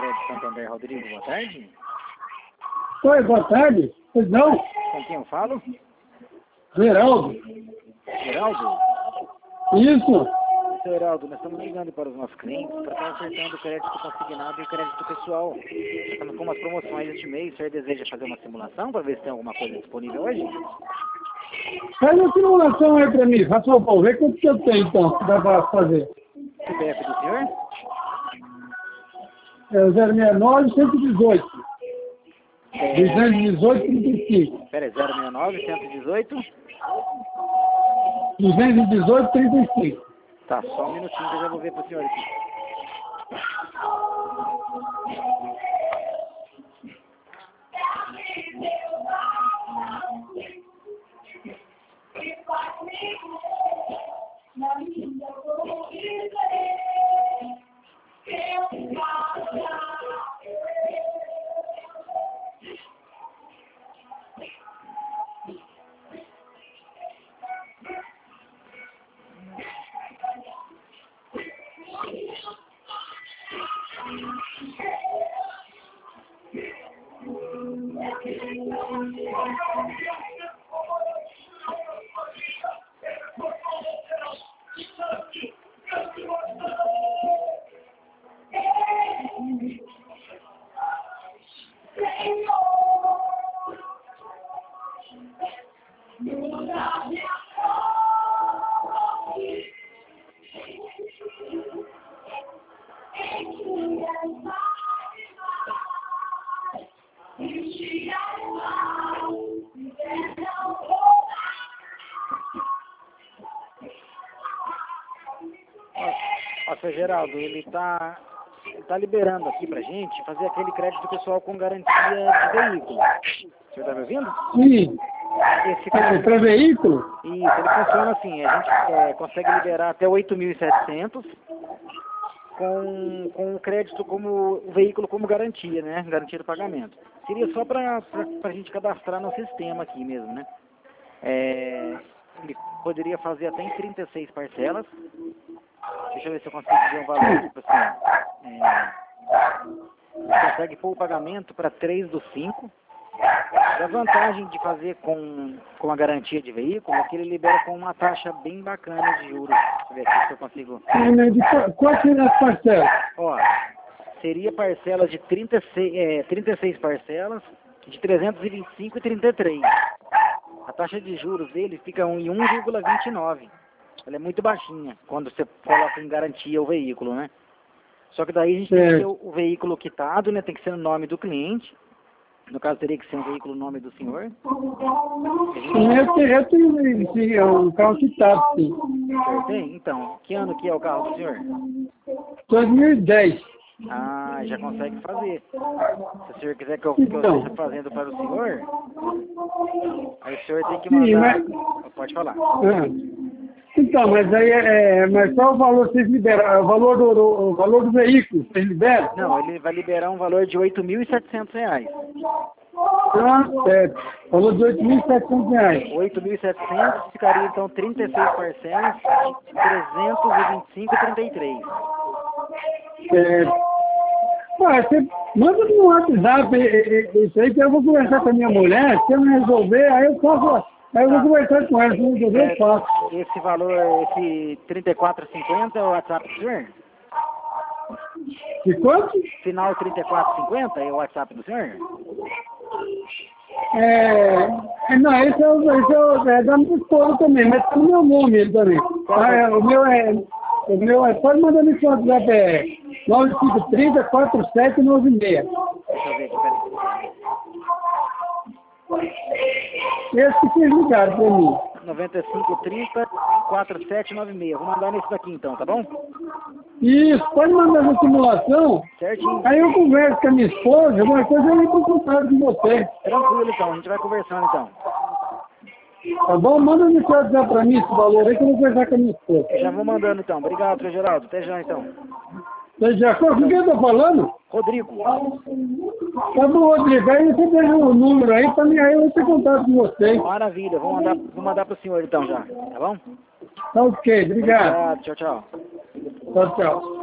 Crédito Santander, Rodrigo, boa tarde. Oi, boa tarde. Pois não? Com quem eu falo? Geraldo. Geraldo? Isso. Seu Geraldo, nós estamos ligando para os nossos clientes para estar ofertando o crédito consignado e o crédito pessoal. Estamos com umas promoções este mês. O senhor deseja fazer uma simulação para ver se tem alguma coisa disponível hoje? Faz uma simulação aí pra mim, faz favor, vê quanto que eu tenho então, que dá pra fazer. CPF do senhor? É o 069 118. 218 35. Pera aí, 069, 118? 218 35. Tá, só um minutinho que eu já vou ver para o senhor aqui. Ó, seu Geraldo, ele tá liberando aqui pra gente fazer aquele crédito pessoal com garantia de veículo. O senhor tá me ouvindo? Sim. Esse Para veículo? Isso, ele funciona assim, a gente consegue liberar até 8.700 com o crédito como o veículo como garantia, né? Garantia do pagamento. Seria só para a gente cadastrar no sistema aqui mesmo, né? Ele poderia fazer até em 36 parcelas. Deixa eu ver se eu consigo ver um valor, tipo assim. Consegue pôr o pagamento para 3 do 5. E a vantagem de fazer com a garantia de veículo é que ele libera com uma taxa bem bacana de juros. Deixa eu ver aqui se eu consigo. Quais seriam as parcelas? Ó, seria parcelas de 36 parcelas, de 325 e 33. A taxa de juros dele fica em 1,29. Ela é muito baixinha quando você coloca em garantia o veículo, né? Só que daí a gente tem que ter o veículo quitado, né? Tem que ser no nome do cliente. No caso, teria que ser um veículo no nome do senhor. Sim, eu tenho um carro quitado, sim. O senhor tem? Então, que ano que é o carro do senhor? 2010. Ah, já consegue fazer. Se o senhor quiser que eu esteja fazendo para o senhor, aí o senhor tem que mandar... Sim, mas... Pode falar. Então, mas aí mas qual o valor que vocês liberam? O valor do veículo, vocês liberam? Não, ele vai liberar um valor de R$ 8.700. Ah, certo. Valor de R$ 8.700. 8.700 ficaria então 36 parcelas de 325 e 33. Você manda no WhatsApp isso aí que eu vou conversar com a minha mulher. Se eu não resolver, aí eu faço. Aí eu vou conversar com ela, se não resolver, eu faço. Esse valor, esse 34,50 é o WhatsApp do senhor? De quanto? Final 34,50 é o WhatsApp do senhor? Não, esse é da minha esposa também, mas tá no meu nome ele também. O meu pode mandar no seu WhatsApp, 9530 4796. Deixa eu ver aqui, peraí. Esse que vocês ligaram pra mim. 9530 4796. Vou mandar nesse daqui então, tá bom? Isso, pode mandar na simulação. Certinho. Aí eu converso com a minha esposa, alguma coisa eu entro em contato com você. Tranquilo então, a gente vai conversando então. Tá bom? Manda no seu WhatsApp pra mim esse valor aí que eu vou conversar com a minha esposa. Já vou mandando então. Obrigado, Sr. Geraldo. Até já então. Já, com quem eu tô falando? Rodrigo. Tá bom, Rodrigo. Aí você deixa o número aí pra mim, aí eu vou ter contato com vocês. Maravilha. Vou mandar pro senhor então já. Tá bom? Tá ok, obrigado. Obrigado. Tchau, tchau. Tchau, tchau.